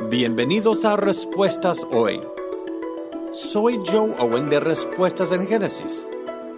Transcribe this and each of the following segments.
Bienvenidos a Respuestas Hoy. Soy Joe Owen de Respuestas en Génesis.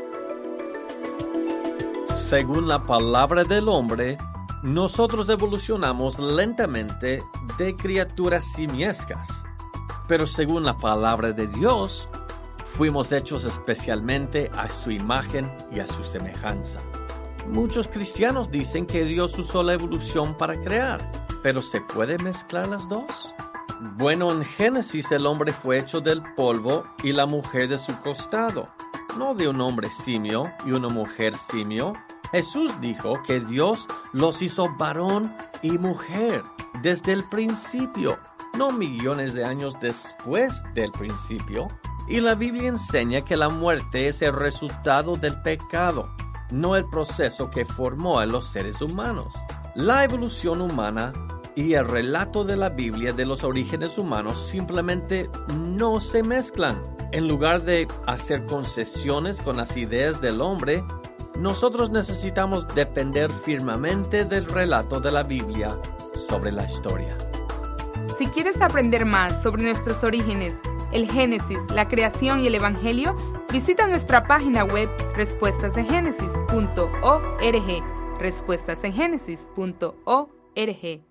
Según la palabra del hombre, nosotros evolucionamos lentamente de criaturas simiescas. Pero según la palabra de Dios, fuimos hechos especialmente a su imagen y a su semejanza. Muchos cristianos dicen que Dios usó la evolución para crear, pero ¿se puede mezclar las dos? Bueno, en Génesis el hombre fue hecho del polvo y la mujer de su costado, no de un hombre simio y una mujer simio. Jesús dijo que Dios los hizo varón y mujer desde el principio, no millones de años después del principio. Y la Biblia enseña que la muerte es el resultado del pecado, no el proceso que formó a los seres humanos. La evolución humana y el relato de la Biblia de los orígenes humanos simplemente no se mezclan. En lugar de hacer concesiones con las ideas del hombre, nosotros necesitamos depender firmemente del relato de la Biblia sobre la historia. Si quieres aprender más sobre nuestros orígenes, el Génesis, la creación y el Evangelio, visita nuestra página web respuestasengenesis.org, respuestasengenesis.org.